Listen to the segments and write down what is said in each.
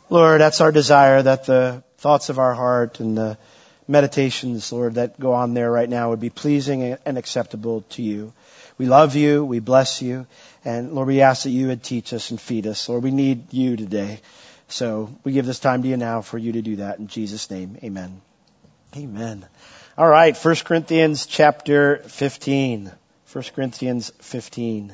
Lord, that's our desire, that the thoughts of our heart and the meditations, Lord, that go on there right now would be pleasing and acceptable to you. We love you. We bless you. And Lord, we ask that you would teach us and feed us. Lord, we need you today. So we give this time to you now for you to do that. In Jesus' name, amen. Amen. All right, 1 Corinthians chapter 15. 1 Corinthians 15.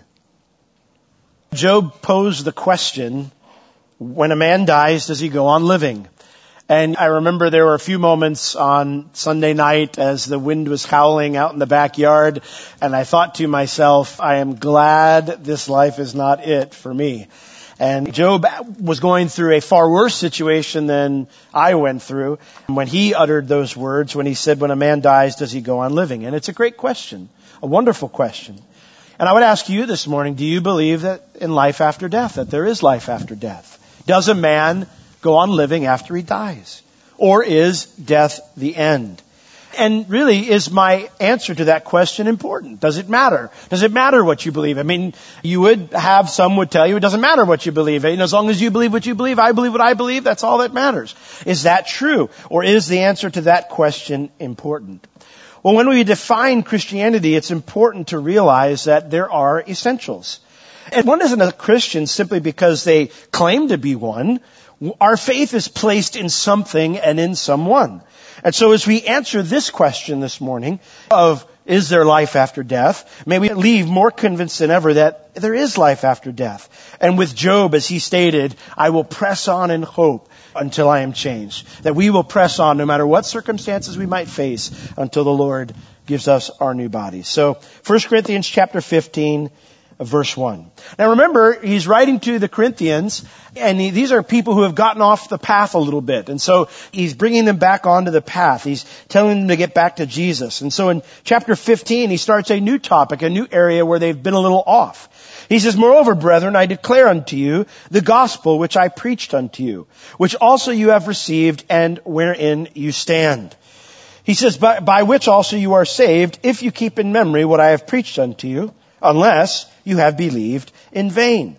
Job posed the question, when a man dies, does he go on living? And I remember there were a few moments on Sunday night as the wind was howling out in the backyard, and I thought to myself, I am glad this life is not it for me. And Job was going through a far worse situation than I went through when he uttered those words, when he said, when a man dies, does he go on living? And it's a great question, a wonderful question. And I would ask you this morning, do you believe that in life after death, that there is life after death? Does a man go on living after he dies? Or is death the end? And really, is my answer to that question important? Does it matter? Does it matter what you believe? I mean, you would have, some would tell you it doesn't matter what you believe. You know, as long as you believe what you believe, I believe what I believe, that's all that matters. Is that true? Or is the answer to that question important? Well, when we define Christianity, it's important to realize that there are essentials. And one isn't a Christian simply because they claim to be one. Our faith is placed in something and in someone. And so as we answer this question this morning of, is there life after death? May we leave more convinced than ever that there is life after death. And with Job, as he stated, I will press on in hope until I am changed. That we will press on no matter what circumstances we might face until the Lord gives us our new bodies. So 1 Corinthians chapter 15, verse 1. Now remember, he's writing to the Corinthians, and these are people who have gotten off the path a little bit. And so he's bringing them back onto the path. He's telling them to get back to Jesus. And so in chapter 15, he starts a new topic, a new area where they've been a little off. He says, moreover, brethren, I declare unto you the gospel which I preached unto you, which also you have received and wherein you stand. He says, by which also you are saved, if you keep in memory what I have preached unto you, unless you have believed in vain.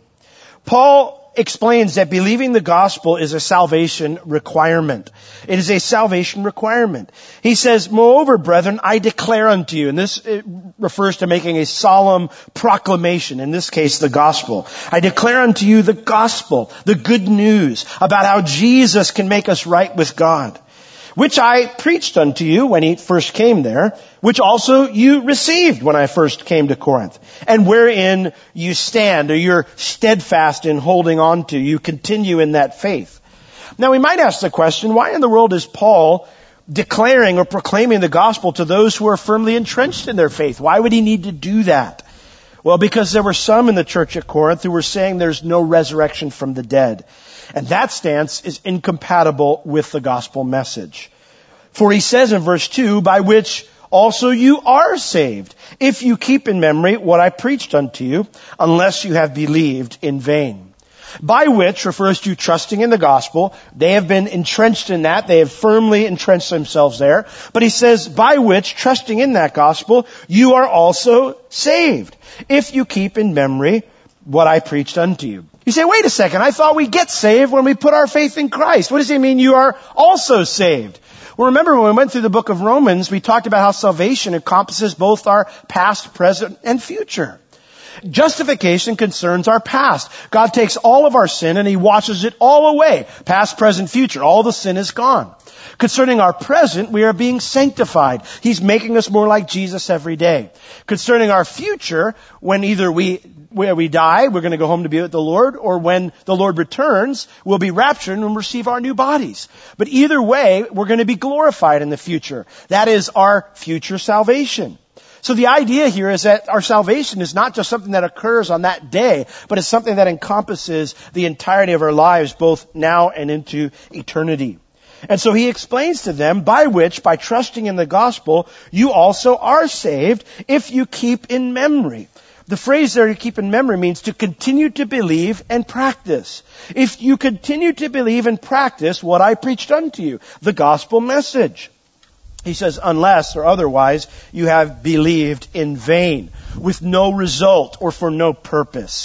Paul explains that believing the gospel is a salvation requirement. It is a salvation requirement. He says, moreover, brethren, I declare unto you, and this refers to making a solemn proclamation, in this case, the gospel. I declare unto you the gospel, the good news about how Jesus can make us right with God, which I preached unto you when he first came there, which also you received when I first came to Corinth, and wherein you stand, or you're steadfast in holding on to, you continue in that faith. Now we might ask the question, why in the world is Paul declaring or proclaiming the gospel to those who are firmly entrenched in their faith? Why would he need to do that? Well, because there were some in the church at Corinth who were saying there's no resurrection from the dead. And that stance is incompatible with the gospel message. For he says in verse 2, by which also you are saved, if you keep in memory what I preached unto you, unless you have believed in vain. By which refers to trusting in the gospel. They have been entrenched in that. They have firmly entrenched themselves there. But he says, by which, trusting in that gospel, you are also saved, if you keep in memory what I preached unto you. You say, wait a second, I thought we get saved when we put our faith in Christ. What does he mean you are also saved? Well, remember when we went through the book of Romans, we talked about how salvation encompasses both our past, present, and future. Justification concerns our past. God takes all of our sin and he washes it all away. Past, present, future. All the sin is gone. Concerning our present, we are being sanctified. He's making us more like Jesus every day. Concerning our future, when either we die, we're going to go home to be with the Lord, or when the Lord returns, we'll be raptured and receive our new bodies. But either way, we're going to be glorified in the future. That is our future salvation. So the idea here is that our salvation is not just something that occurs on that day, but it's something that encompasses the entirety of our lives, both now and into eternity. And so he explains to them, by which, by trusting in the gospel, you also are saved if you keep in memory. The phrase there, to keep in memory, means to continue to believe and practice. If you continue to believe and practice what I preached unto you, the gospel message. He says, unless or otherwise you have believed in vain, with no result or for no purpose.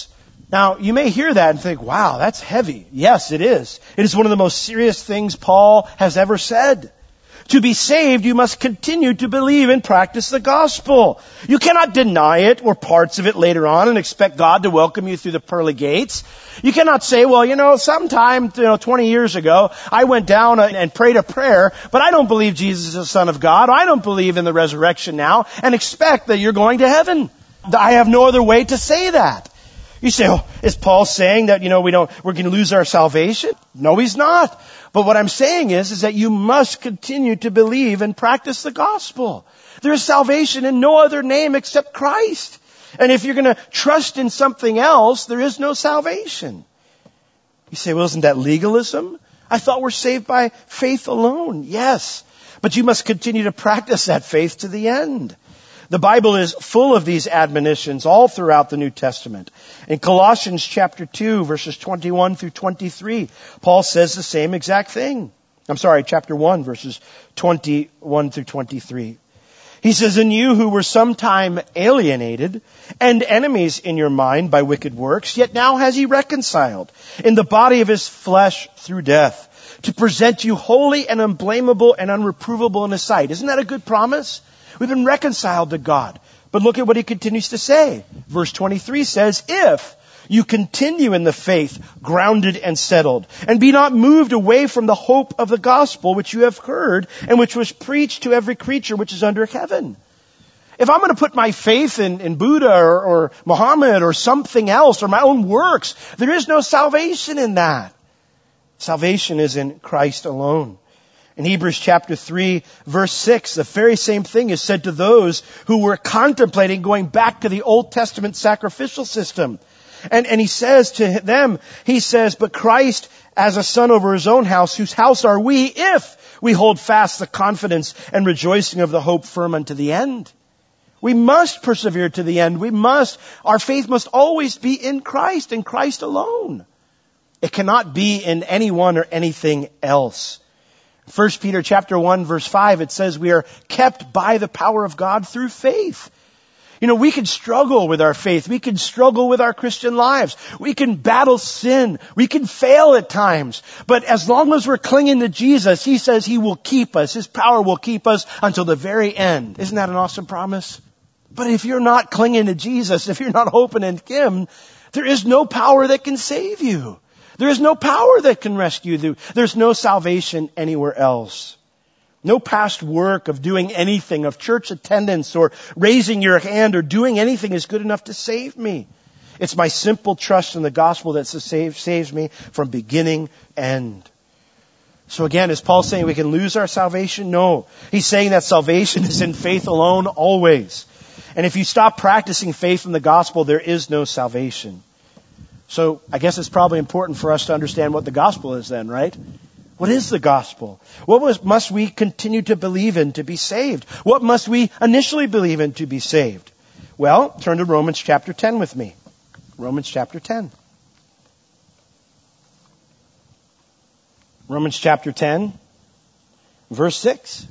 Now, you may hear that and think, wow, that's heavy. Yes, it is. It is one of the most serious things Paul has ever said. To be saved, you must continue to believe and practice the gospel. You cannot deny it or parts of it later on and expect God to welcome you through the pearly gates. You cannot say, well, sometime, 20 years ago, I went down and prayed a prayer, but I don't believe Jesus is the Son of God. I don't believe in the resurrection now, and expect that you're going to heaven. I have no other way to say that. You say, is Paul saying that, we're going to lose our salvation? No, he's not. But what I'm saying is that you must continue to believe and practice the gospel. There is salvation in no other name except Christ. And if you're going to trust in something else, there is no salvation. You say, well, isn't that legalism? I thought we're saved by faith alone. Yes. But you must continue to practice that faith to the end. The Bible is full of these admonitions all throughout the New Testament. In Colossians chapter 2, verses 21 through 23, Paul says the same exact thing. Chapter 1, verses 21 through 23. He says, "And you who were sometime alienated and enemies in your mind by wicked works, yet now has he reconciled in the body of his flesh through death, to present you holy and unblameable and unreprovable in his sight." Isn't that a good promise? We've been reconciled to God. But look at what he continues to say. Verse 23 says, "If you continue in the faith, grounded and settled, and be not moved away from the hope of the gospel which you have heard, and which was preached to every creature which is under heaven." If I'm going to put my faith in Buddha or Muhammad or something else or my own works, there is no salvation in that. Salvation is in Christ alone. In Hebrews chapter 3, verse 6, the very same thing is said to those who were contemplating going back to the Old Testament sacrificial system. And he says to them, "But Christ as a son over his own house, whose house are we if we hold fast the confidence and rejoicing of the hope firm unto the end?" We must persevere to the end. Our faith must always be in Christ and Christ alone. It cannot be in anyone or anything else. 1 Peter chapter 1 verse 5, it says we are kept by the power of God through faith. We can struggle with our faith. We can struggle with our Christian lives. We can battle sin. We can fail at times. But as long as we're clinging to Jesus, he says he will keep us. His power will keep us until the very end. Isn't that an awesome promise? But if you're not clinging to Jesus, if you're not hoping in him, there is no power that can save you. There is no power that can rescue you. There's no salvation anywhere else. No past work of doing anything, of church attendance or raising your hand or doing anything is good enough to save me. It's my simple trust in the gospel that saves me from beginning to end. So again, is Paul saying we can lose our salvation? No. He's saying that salvation is in faith alone always. And if you stop practicing faith in the gospel, there is no salvation. So I guess it's probably important for us to understand what the gospel is then, right? What is the gospel? What must we continue to believe in to be saved? What must we initially believe in to be saved? Well, turn to Romans chapter 10 with me. Romans chapter 10. Romans chapter 10, verse 6.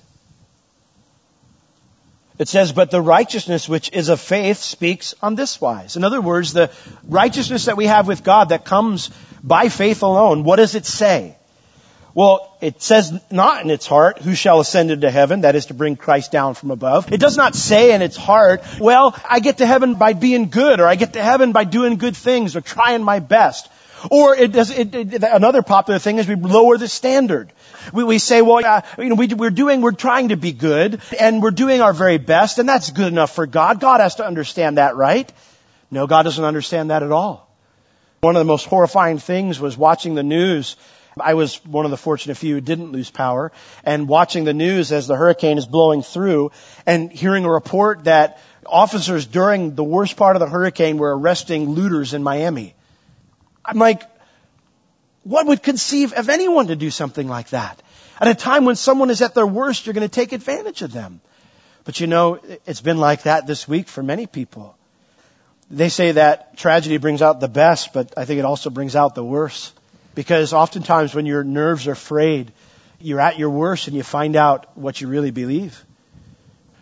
It says, "But the righteousness which is of faith speaks on this wise." In other words, the righteousness that we have with God that comes by faith alone, what does it say? Well, it says not in its heart, "Who shall ascend into heaven?" That is to bring Christ down from above. It does not say in its heart, "Well, I get to heaven by being good," or "I get to heaven by doing good things," or trying my best. Or another popular thing is we lower the standard. We say, well, we're trying to be good and we're doing our very best and that's good enough for God. God has to understand that, right? No, God doesn't understand that at all. One of the most horrifying things was watching the news. I was one of the fortunate few who didn't lose power, and watching the news as the hurricane is blowing through and hearing a report that officers during the worst part of the hurricane were arresting looters in Miami. I'm like, what would conceive of anyone to do something like that? At a time when someone is at their worst, you're going to take advantage of them. But it's been like that this week for many people. They say that tragedy brings out the best, but I think it also brings out the worst. Because oftentimes when your nerves are frayed, you're at your worst and you find out what you really believe.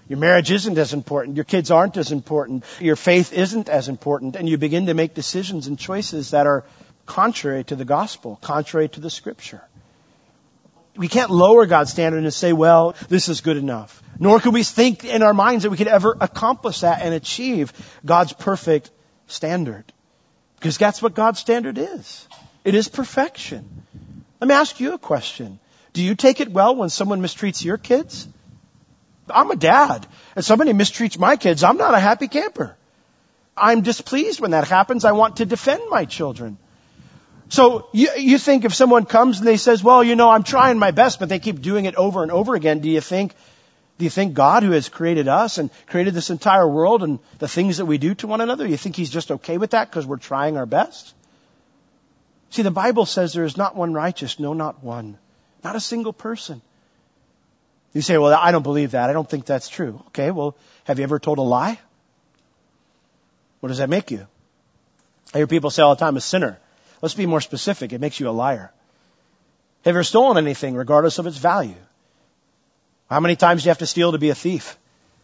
Your marriage isn't as important. Your kids aren't as important. Your faith isn't as important. And you begin to make decisions and choices that are contrary to the gospel, contrary to the scripture. We can't lower God's standard and say, well, this is good enough. Nor can we think in our minds that we could ever accomplish that and achieve God's perfect standard. Because that's what God's standard is. It is perfection. Let me ask you a question. Do you take it well when someone mistreats your kids? I'm a dad, and somebody mistreats my kids. I'm not a happy camper. I'm displeased when that happens. I want to defend my children. So you think if someone comes and they says, well, I'm trying my best, but they keep doing it over and over again, do you think God, who has created us and created this entire world and the things that we do to one another, you think He's just okay with that because we're trying our best? See, the Bible says there is not one righteous, no, not one. Not a single person. You say, well, I don't believe that. I don't think that's true. Okay, well, have you ever told a lie? What does that make you? I hear people say all the time, a sinner. Let's be more specific. It makes you a liar. Have you ever stolen anything regardless of its value? How many times do you have to steal to be a thief?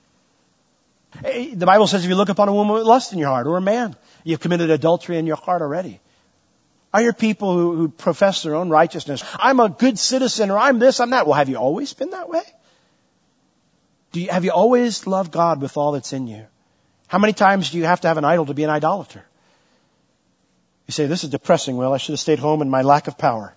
The Bible says if you look upon a woman with lust in your heart, or a man, you've committed adultery in your heart already. I hear people who profess their own righteousness. I'm a good citizen, or I'm this, I'm that. Well, have you always been that way? Have you always loved God with all that's in you? How many times do you have to have an idol to be an idolater? You say, this is depressing. Well, I should have stayed home in my lack of power.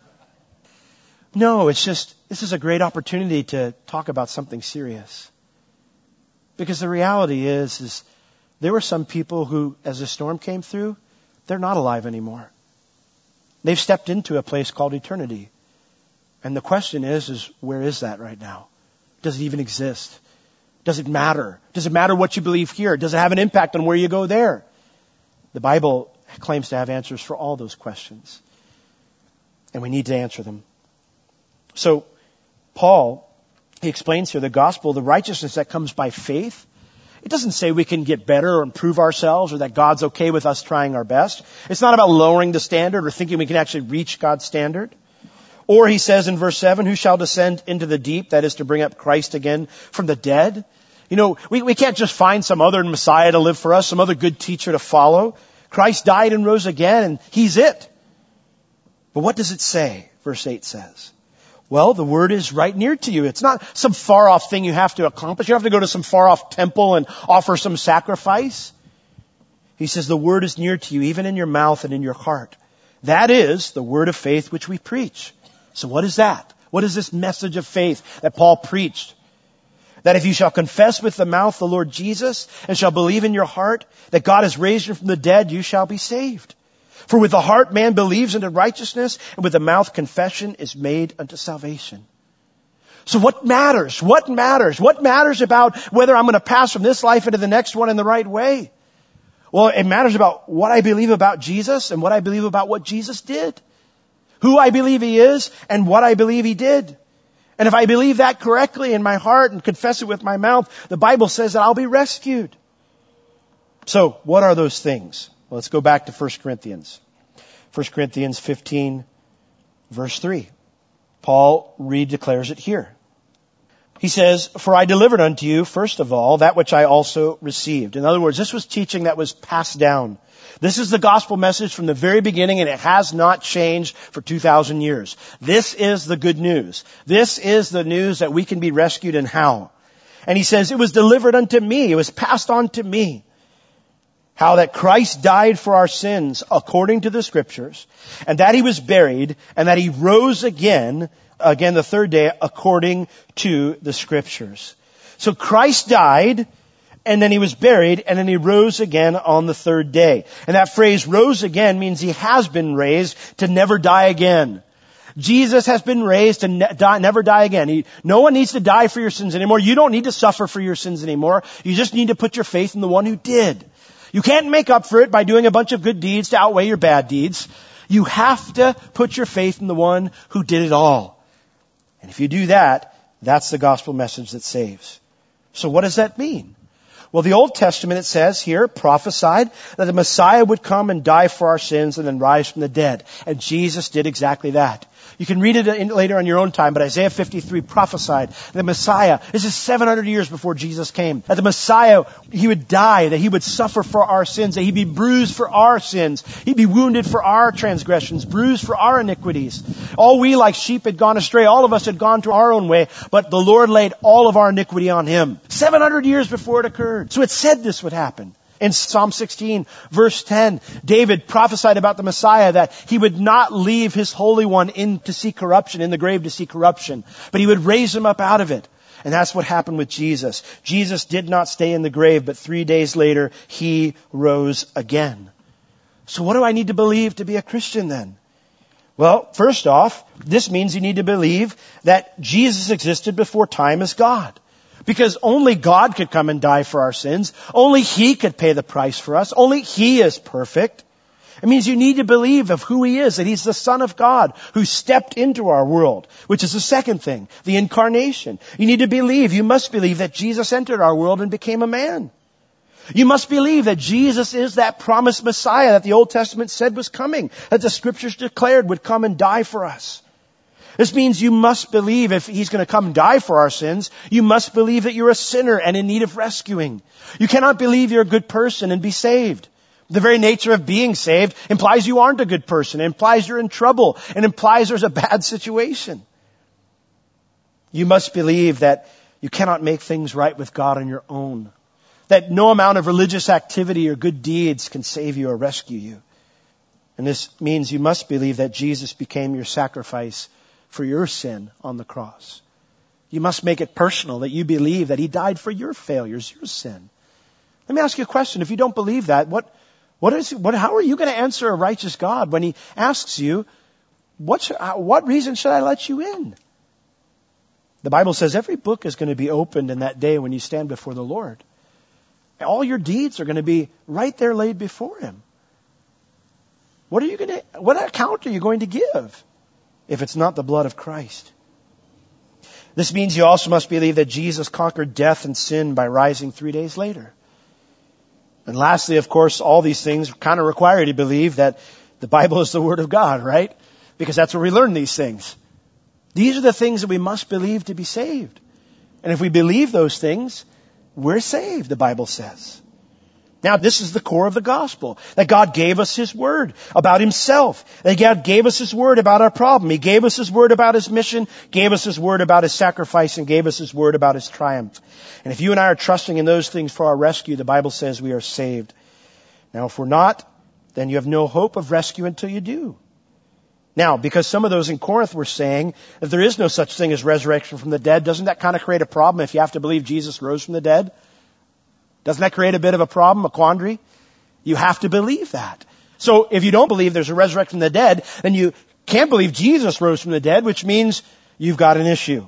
No, it's just, this is a great opportunity to talk about something serious. Because the reality is there were some people who, as the storm came through, they're not alive anymore. They've stepped into a place called eternity. And the question is where is that right now? Does it even exist? Does it matter? Does it matter what you believe here? Does it have an impact on where you go there? The Bible claims to have answers for all those questions. And we need to answer them. So, Paul, he explains here the gospel, the righteousness that comes by faith. It doesn't say we can get better or improve ourselves or that God's okay with us trying our best. It's not about lowering the standard or thinking we can actually reach God's standard. Or he says in verse 7, who shall descend into the deep? That is to bring up Christ again from the dead. We can't just find some other Messiah to live for us, some other good teacher to follow. Christ died and rose again, and He's it. But what does it say? Verse 8 says, well, the word is right near to you. It's not some far off thing you have to accomplish. You don't have to go to some far off temple and offer some sacrifice. He says the word is near to you, even in your mouth and in your heart. That is the word of faith which we preach. So what is that? What is this message of faith that Paul preached? That if you shall confess with the mouth the Lord Jesus and shall believe in your heart that God has raised Him from the dead, you shall be saved. For with the heart man believes unto righteousness, and with the mouth confession is made unto salvation. So what matters? What matters? What matters about whether I'm going to pass from this life into the next one in the right way? Well, it matters about what I believe about Jesus and what I believe about what Jesus did. Who I believe He is and what I believe He did. And if I believe that correctly in my heart and confess it with my mouth, the Bible says that I'll be rescued. So what are those things? Well, let's go back to 1 Corinthians. 1 Corinthians 15, verse 3. Paul redeclares it here. He says, for I delivered unto you, first of all, that which I also received. In other words, this was teaching that was passed down. This is the gospel message from the very beginning, and it has not changed for 2,000 years. This is the good news. This is the news that we can be rescued, and how. And he says, it was delivered unto me. It was passed on to me. How that Christ died for our sins according to the Scriptures, and that He was buried, and that He rose again the third day according to the Scriptures. So Christ died, and then He was buried, and then He rose again on the third day. And that phrase rose again means He has been raised to never die again. Jesus has been raised to never die again. No one needs to die for your sins anymore. You don't need to suffer for your sins anymore. You just need to put your faith in the one who did. You can't make up for it by doing a bunch of good deeds to outweigh your bad deeds. You have to put your faith in the one who did it all. And if you do that, that's the gospel message that saves. So what does that mean? Well, the Old Testament, it says here, prophesied that the Messiah would come and die for our sins and then rise from the dead. And Jesus did exactly that. You can read it later on your own time, but Isaiah 53 prophesied the Messiah, this is 700 years before Jesus came, that the Messiah, He would die, that He would suffer for our sins, that He'd be bruised for our sins, He'd be wounded for our transgressions, bruised for our iniquities. All we like sheep had gone astray, all of us had gone to our own way, but the Lord laid all of our iniquity on Him. 700 years before it occurred. So it said this would happen. In Psalm 16, verse 10, David prophesied about the Messiah that He would not leave His Holy One in to see corruption, in the grave to see corruption, but He would raise Him up out of it. And that's what happened with Jesus. Jesus did not stay in the grave, but 3 days later, He rose again. So what do I need to believe to be a Christian then? Well, first off, this means you need to believe that Jesus existed before time as God. Because only God could come and die for our sins. Only He could pay the price for us. Only He is perfect. It means you need to believe of who He is, that He's the Son of God who stepped into our world, which is the second thing, the incarnation. You need to believe, you must believe that Jesus entered our world and became a man. You must believe that Jesus is that promised Messiah that the Old Testament said was coming, that the Scriptures declared would come and die for us. This means you must believe if He's going to come and die for our sins, you must believe that you're a sinner and in need of rescuing. You cannot believe you're a good person and be saved. The very nature of being saved implies you aren't a good person. It implies you're in trouble. It implies there's a bad situation. You must believe that you cannot make things right with God on your own. That no amount of religious activity or good deeds can save you or rescue you. And this means you must believe that Jesus became your sacrifice for your sin on the cross. You must make it personal, that you believe that He died for your failures, your sin. Let me ask you a question. If you don't believe that, how are you going to answer a righteous God when He asks you, what reason should I let you in? The Bible says every book is going to be opened in that day when you stand before the Lord. All your deeds are going to be right there laid before Him. What account are you going to give if it's not the blood of Christ? This means you also must believe that Jesus conquered death and sin by rising 3 days later. And lastly, of course, all these things kind of require you to believe that the Bible is the Word of God, right? Because that's where we learn these things. These are the things that we must believe to be saved. And if we believe those things, we're saved, the Bible says. Now, this is the core of the gospel, that God gave us His word about Himself, that God gave us His word about our problem. He gave us His word about His mission, gave us His word about His sacrifice, and gave us His word about His triumph. And if you and I are trusting in those things for our rescue, the Bible says we are saved. Now, if we're not, then you have no hope of rescue until you do. Now, because some of those in Corinth were saying that there is no such thing as resurrection from the dead, doesn't that kind of create a problem if you have to believe Jesus rose from the dead? Doesn't that create a bit of a problem, a quandary? You have to believe that. So if you don't believe there's a resurrection from the dead, then you can't believe Jesus rose from the dead, which means you've got an issue.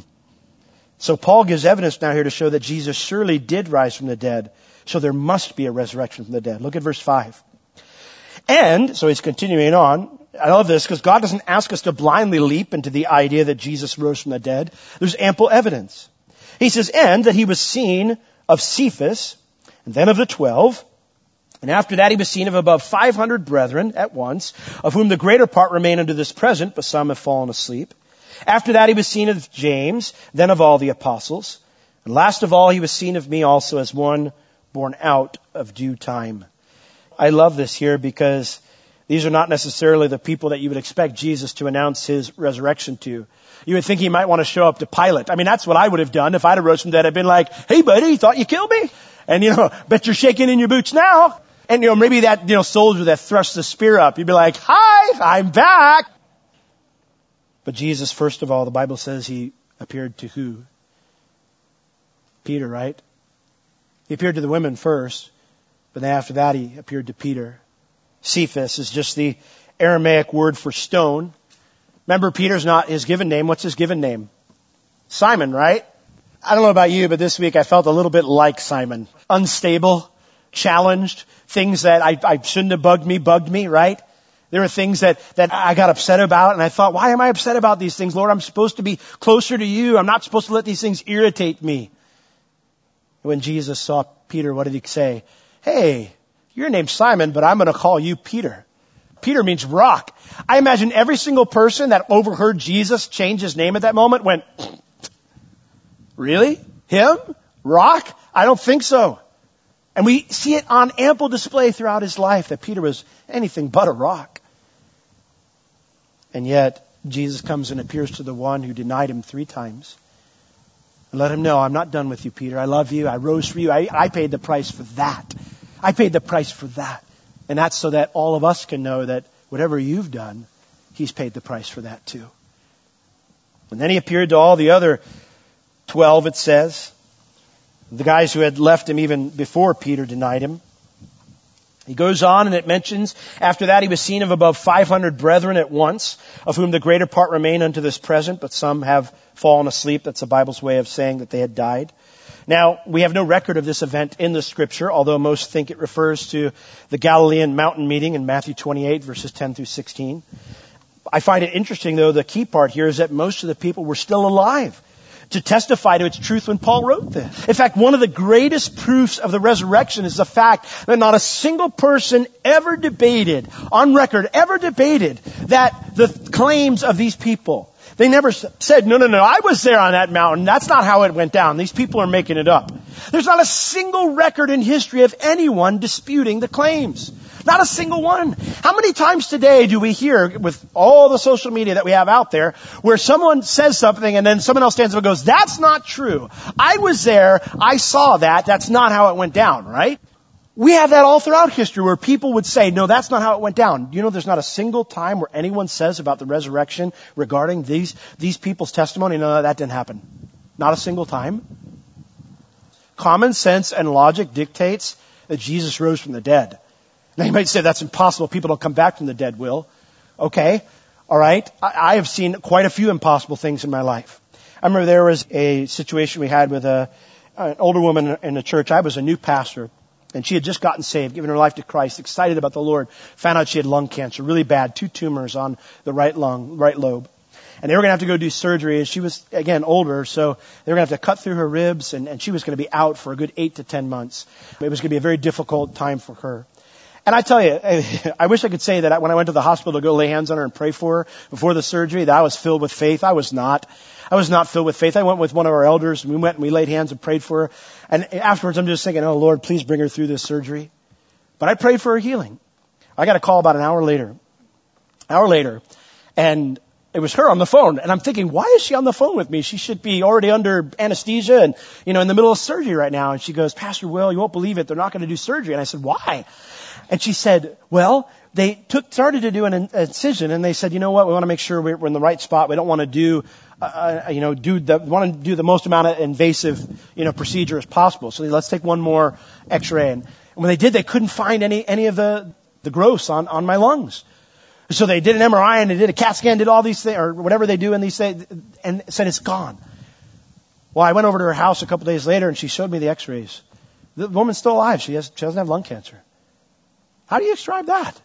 So Paul gives evidence now here to show that Jesus surely did rise from the dead. So there must be a resurrection from the dead. Look at verse 5. And, so he's continuing on. I love this because God doesn't ask us to blindly leap into the idea that Jesus rose from the dead. There's ample evidence. He says, and that He was seen of Cephas, and then of the 12. And after that He was seen of above 500 brethren at once, of whom the greater part remain unto this present, but some have fallen asleep. After that He was seen of James, then of all the apostles. And last of all He was seen of me also as one born out of due time. I love this here because these are not necessarily the people that you would expect Jesus to announce His resurrection to. You would think He might want to show up to Pilate. I mean, that's what I would have done if I'd have rose from the dead. I'd been like, hey buddy, thought you killed me? And bet you're shaking in your boots now. And maybe that, soldier that thrusts the spear up, you'd be like, hi, I'm back. But Jesus, first of all, the Bible says He appeared to who? Peter, right? He appeared to the women first, but then after that He appeared to Peter. Cephas is just the Aramaic word for stone. Remember, Peter's not his given name. What's his given name? Simon, right? I don't know about you, but this week I felt a little bit like Simon. Unstable, challenged, things that I shouldn't have bugged me, right? There were things that I got upset about, and I thought, why am I upset about these things? Lord, I'm supposed to be closer to You. I'm not supposed to let these things irritate me. When Jesus saw Peter, what did he say? Hey, your name's Simon, but I'm going to call you Peter. Peter means rock. I imagine every single person that overheard Jesus change his name at that moment went, really? Him? Rock? I don't think so. And we see it on ample display throughout his life that Peter was anything but a rock. And yet, Jesus comes and appears to the one who denied him 3 times. And let him know, I'm not done with you, Peter. I love you. I rose for you. I paid the price for that. I paid the price for that. And that's so that all of us can know that whatever you've done, he's paid the price for that too. And then he appeared to all the other 12, it says. The guys who had left him even before Peter denied him. He goes on and it mentions, after that he was seen of above 500 brethren at once, of whom the greater part remain unto this present, but some have fallen asleep. That's the Bible's way of saying that they had died. Now, we have no record of this event in the scripture, although most think it refers to the Galilean mountain meeting in Matthew 28, verses 10 through 16. I find it interesting, though, the key part here is that most of the people were still alive to testify to its truth when Paul wrote this. In fact, one of the greatest proofs of the resurrection is the fact that not a single person ever debated, on record, that the claims of these people. They never said, no, I was there on that mountain. That's not how it went down. These people are making it up. There's not a single record in history of anyone disputing the claims. Not a single one. How many times today do we hear, with all the social media that we have out there, where someone says something and then someone else stands up and goes, that's not true. I was there. I saw that. That's not how it went down, right? We have that all throughout history where people would say, no, that's not how it went down. You know, there's not a single time where anyone says about the resurrection regarding these people's testimony, no, that didn't happen. Not a single time. Common sense and logic dictates that Jesus rose from the dead. Now you might say that's impossible. People don't come back from the dead, Will. Okay. All right. I have seen quite a few impossible things in my life. I remember there was a situation we had with an older woman in the church. I was a new pastor. And she had just gotten saved, given her life to Christ, excited about the Lord, found out she had lung cancer, really bad, 2 tumors on the right lobe. And they were going to have to go do surgery, and she was, again, older, so they were going to have to cut through her ribs, and she was going to be out for a good 8 to 10 months. It was going to be a very difficult time for her. And I tell you, I wish I could say that when I went to the hospital to go lay hands on her and pray for her before the surgery, that I was filled with faith. I was not. I was not filled with faith. I went with one of our elders, and we went and we laid hands and prayed for her. And afterwards, I'm just thinking, oh, Lord, please bring her through this surgery. But I prayed for her healing. I got a call about an hour later, and it was her on the phone. And I'm thinking, why is she on the phone with me? She should be already under anesthesia and, in the middle of surgery right now. And she goes, Pastor Will, you won't believe it. They're not going to do surgery. And I said, why? And she said, well, they started to do an incision, and they said, you know what? We want to make sure we're in the right spot. We don't want to do the most amount of invasive, procedure as possible. So let's take one more X-ray. And when they did, they couldn't find any of the growths on my lungs. So they did an MRI and they did a CAT scan, did all these things, or whatever they do in these things, and said it's gone. Well, I went over to her house a couple days later, and she showed me the X-rays. The woman's still alive. She doesn't have lung cancer. How do you describe that?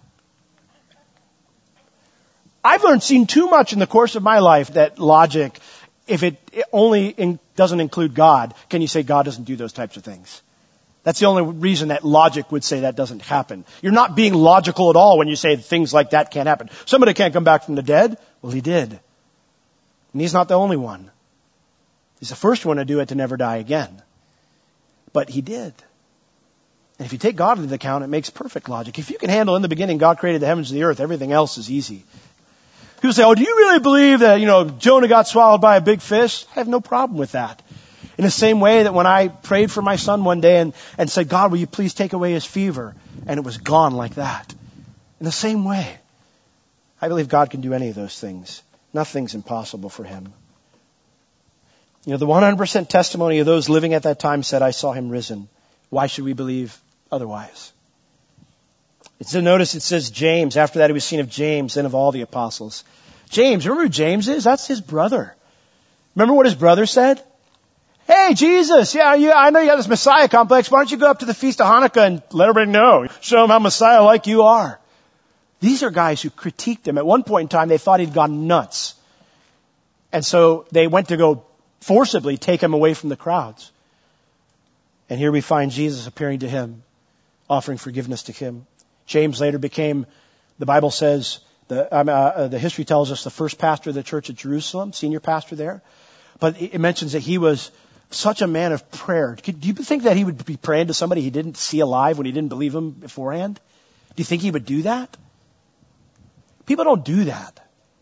I've seen too much in the course of my life that logic, if it only doesn't include God, can you say God doesn't do those types of things? That's the only reason that logic would say that doesn't happen. You're not being logical at all when you say things like that can't happen. Somebody can't come back from the dead. Well, he did. And he's not the only one. He's the first one to do it to never die again. But he did. And if you take God into account, it makes perfect logic. If you can handle in the beginning, God created the heavens and the earth, everything else is easy. People say, oh, do you really believe that, Jonah got swallowed by a big fish? I have no problem with that. In the same way that when I prayed for my son one day and said, God, will you please take away his fever? And it was gone like that. In the same way, I believe God can do any of those things. Nothing's impossible for him. The 100% testimony of those living at that time said, I saw him risen. Why should we believe otherwise? Notice it says James. After that, he was seen of James, then of all the apostles. James, remember who James is? That's his brother. Remember what his brother said? Hey, Jesus, I know you have this Messiah complex. Why don't you go up to the Feast of Hanukkah and let everybody know? Show them how Messiah-like you are. These are guys who critiqued him. At one point in time, they thought he'd gone nuts. And so they went to go forcibly take him away from the crowds. And here we find Jesus appearing to him, offering forgiveness to him. James later became, the Bible says, the history tells us, the first pastor of the church at Jerusalem, senior pastor there. But it mentions that he was such a man of prayer. Do you think that he would be praying to somebody he didn't see alive when he didn't believe him beforehand? Do you think he would do that? People don't do that.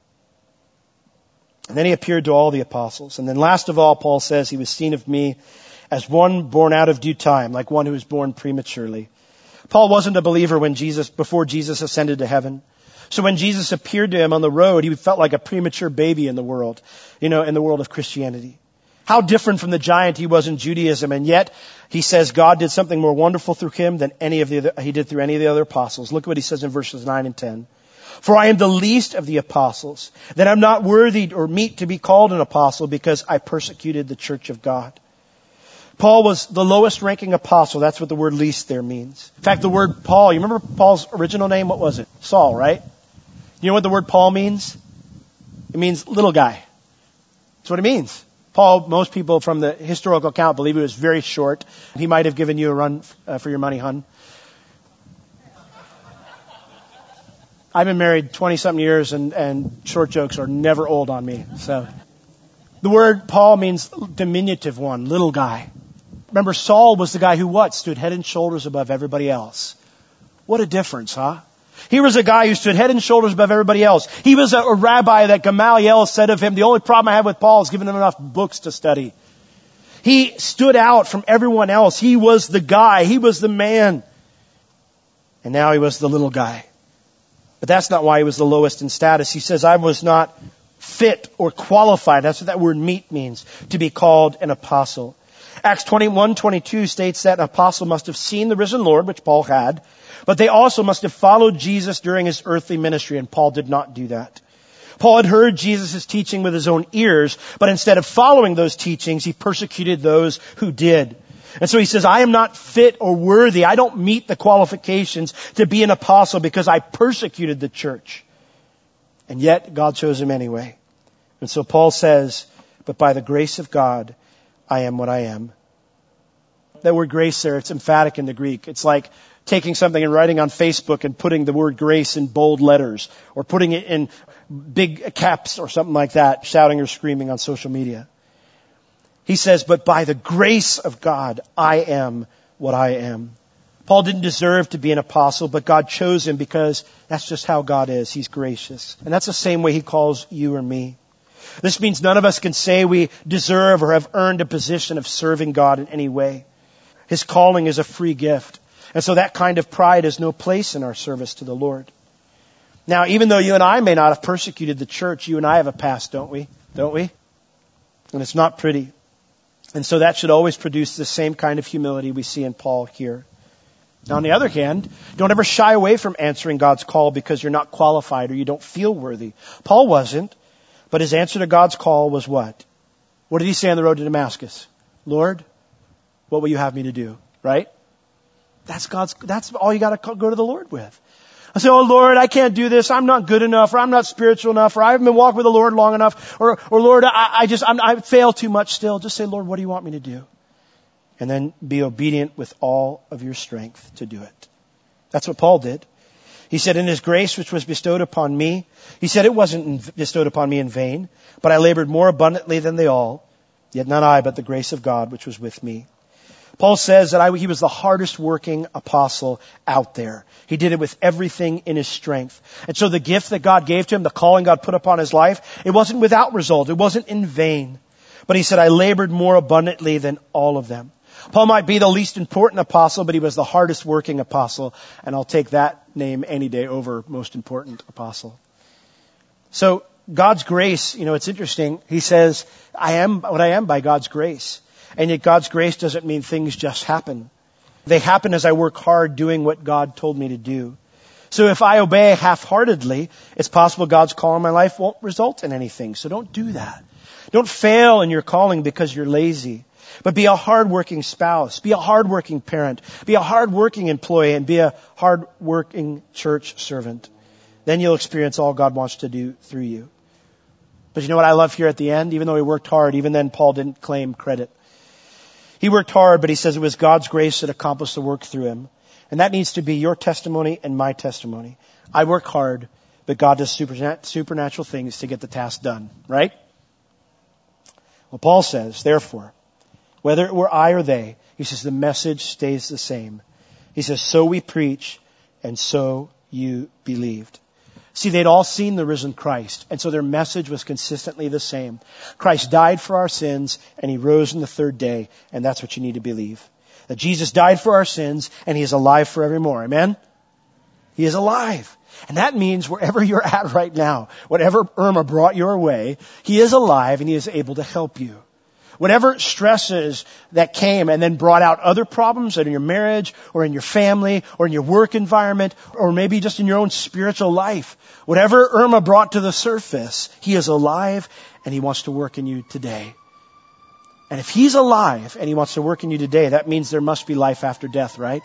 And then he appeared to all the apostles. And then last of all, Paul says, he was seen of me as one born out of due time, like one who was born prematurely. Paul wasn't a believer before Jesus ascended to heaven. So when Jesus appeared to him on the road, he felt like a premature baby in the world, in the world of Christianity. How different from the giant he was in Judaism, and yet he says God did something more wonderful through him than he did through any of the other apostles. Look what he says in verses 9 and 10. For I am the least of the apostles, that I'm not worthy or meet to be called an apostle because I persecuted the church of God. Paul was the lowest ranking apostle. That's what the word least there means. In fact, the word Paul, you remember Paul's original name? What was it? Saul, right? You know what the word Paul means? It means little guy. That's what it means. Paul, most people from the historical account believe it was very short. He might have given you a run for your money, hun. I've been married 20-something years, and short jokes are never old on me. So, the word Paul means diminutive one, little guy. Remember, Saul was the guy who what? Stood head and shoulders above everybody else. What a difference, huh? He was a guy who stood head and shoulders above everybody else. He was a rabbi that Gamaliel said of him, the only problem I have with Paul is giving him enough books to study. He stood out from everyone else. He was the guy. He was the man. And now he was the little guy. But that's not why he was the lowest in status. He says, I was not fit or qualified. That's what that word meet means, to be called an apostle. Acts 21:22 states that an apostle must have seen the risen Lord, which Paul had, but they also must have followed Jesus during his earthly ministry, and Paul did not do that. Paul had heard Jesus' teaching with his own ears, but instead of following those teachings, he persecuted those who did. And so he says, I am not fit or worthy. I don't meet the qualifications to be an apostle because I persecuted the church. And yet God chose him anyway. And so Paul says, but by the grace of God, I am what I am. That word grace there, it's emphatic in the Greek. It's like taking something and writing on Facebook and putting the word grace in bold letters, or putting it in big caps or something like that, shouting or screaming on social media. He says, but by the grace of God, I am what I am. Paul didn't deserve to be an apostle, but God chose him because that's just how God is. He's gracious. And that's the same way he calls you or me. This means none of us can say we deserve or have earned a position of serving God in any way. His calling is a free gift. And so that kind of pride has no place in our service to the Lord. Now, even though you and I may not have persecuted the church, you and I have a past, don't we? Don't we? And it's not pretty. And so that should always produce the same kind of humility we see in Paul here. Now, on the other hand, don't ever shy away from answering God's call because you're not qualified or you don't feel worthy. Paul wasn't, but his answer to God's call was what? What did he say on the road to Damascus? Lord, what will you have me to do? Right? That's all you got to go to the Lord with. I say, oh Lord, I can't do this. I'm not good enough, or I'm not spiritual enough, or I haven't been walking with the Lord long enough, or Lord, I fail too much still. Just say, Lord, what do you want me to do? And then be obedient with all of your strength to do it. That's what Paul did. He said, in his grace which was bestowed upon me, he said it wasn't bestowed upon me in vain, but I labored more abundantly than they all, yet not I, but the grace of God which was with me. Paul says that he was the hardest working apostle out there. He did it with everything in his strength. And so the gift that God gave to him, the calling God put upon his life, it wasn't without result. It wasn't in vain. But he said, I labored more abundantly than all of them. Paul might be the least important apostle, but he was the hardest working apostle. And I'll take that name any day over most important apostle. So God's grace, it's interesting. He says, I am what I am by God's grace. And yet God's grace doesn't mean things just happen. They happen as I work hard doing what God told me to do. So if I obey half-heartedly, it's possible God's call in my life won't result in anything. So don't do that. Don't fail in your calling because you're lazy. But be a hard-working spouse. Be a hard-working parent. Be a hard-working employee. And be a hard-working church servant. Then you'll experience all God wants to do through you. But you know what I love here at the end? Even though he worked hard, even then Paul didn't claim credit. He worked hard, but he says it was God's grace that accomplished the work through him. And that needs to be your testimony and my testimony. I work hard, but God does supernatural things to get the task done, right? Well, Paul says, therefore, whether it were I or they, he says the message stays the same. He says, so we preach and so you believed. See, they'd all seen the risen Christ, and so their message was consistently the same. Christ died for our sins, and he rose on the third day, and that's what you need to believe. That Jesus died for our sins, and he is alive forevermore. Amen? He is alive. And that means wherever you're at right now, whatever Irma brought your way, he is alive, and he is able to help you. Whatever stresses that came and then brought out other problems in your marriage or in your family or in your work environment or maybe just in your own spiritual life, whatever Irma brought to the surface, he is alive and he wants to work in you today. And if he's alive and he wants to work in you today, that means there must be life after death, right?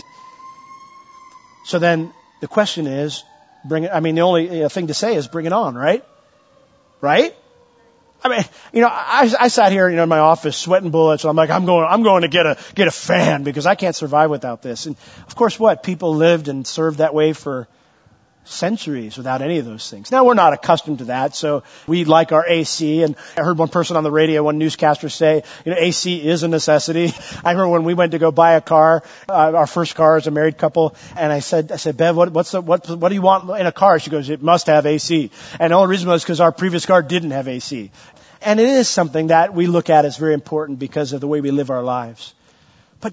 So then the question is, the only thing to say is bring it on, right? Right? I mean, I sat here, in my office sweating bullets. And I'm like, I'm going to get a fan because I can't survive without this. And of course, people lived and served that way for centuries without any of those things. Now we're not accustomed to that, so we like our AC. And I heard one person on the radio, one newscaster say, AC is a necessity. I remember when we went to go buy a car, our first car as a married couple, and I said, Bev, what do you want in a car? She goes, it must have AC. And the only reason was because our previous car didn't have AC. And it is something that we look at as very important because of the way we live our lives. But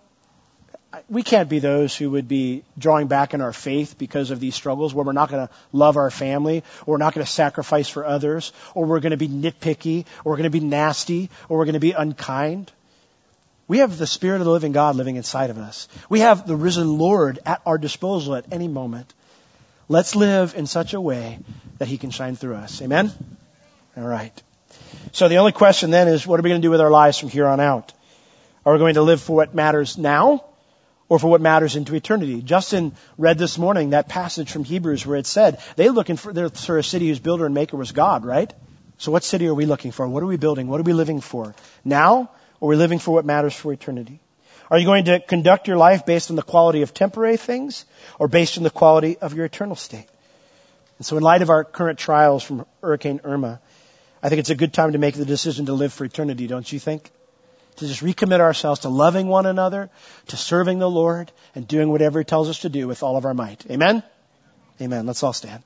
we can't be those who would be drawing back in our faith because of these struggles where we're not going to love our family, or we're not going to sacrifice for others, or we're going to be nitpicky, or we're going to be nasty, or we're going to be unkind. We have the Spirit of the living God living inside of us. We have the risen Lord at our disposal at any moment. Let's live in such a way that he can shine through us. Amen? All right. So the only question then is, what are we going to do with our lives from here on out? Are we going to live for what matters now or for what matters into eternity? Justin read this morning that passage from Hebrews where it said they're looking for a city whose builder and maker was God, right? So what city are we looking for? What are we building? What are we living for? Now, or are we living for what matters for eternity? Are you going to conduct your life based on the quality of temporary things or based on the quality of your eternal state? And so in light of our current trials from Hurricane Irma, I think it's a good time to make the decision to live for eternity, don't you think? To just recommit ourselves to loving one another, to serving the Lord, and doing whatever he tells us to do with all of our might. Amen? Amen. Let's all stand.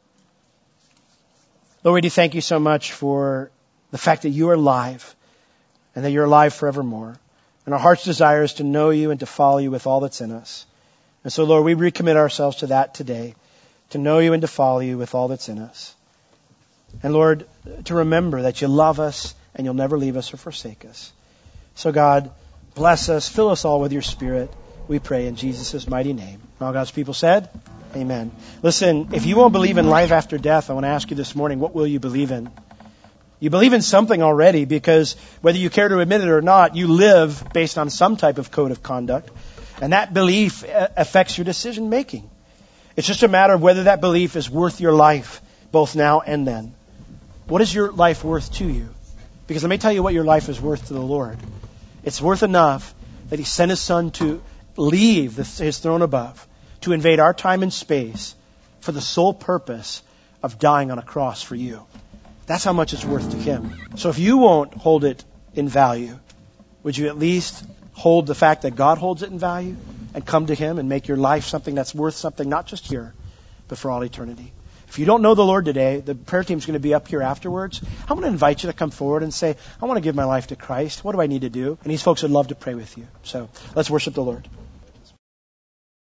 Lord, we do thank you so much for the fact that you are alive and that you're alive forevermore. And our heart's desire is to know you and to follow you with all that's in us. And so, Lord, we recommit ourselves to that today, to know you and to follow you with all that's in us. And Lord, to remember that you love us and you'll never leave us or forsake us. So God, bless us, fill us all with your Spirit. We pray in Jesus' mighty name. And all God's people said, amen. Listen, if you won't believe in life after death, I want to ask you this morning, what will you believe in? You believe in something already because whether you care to admit it or not, you live based on some type of code of conduct. And that belief affects your decision making. It's just a matter of whether that belief is worth your life, both now and then. What is your life worth to you? Because let me tell you what your life is worth to the Lord. It's worth enough that he sent his Son to leave his throne above, to invade our time and space for the sole purpose of dying on a cross for you. That's how much it's worth to him. So if you won't hold it in value, would you at least hold the fact that God holds it in value and come to him and make your life something that's worth something, not just here, but for all eternity? If you don't know the Lord today, the prayer team's going to be up here afterwards. I want to invite you to come forward and say, I want to give my life to Christ. What do I need to do? And these folks would love to pray with you. So let's worship the Lord.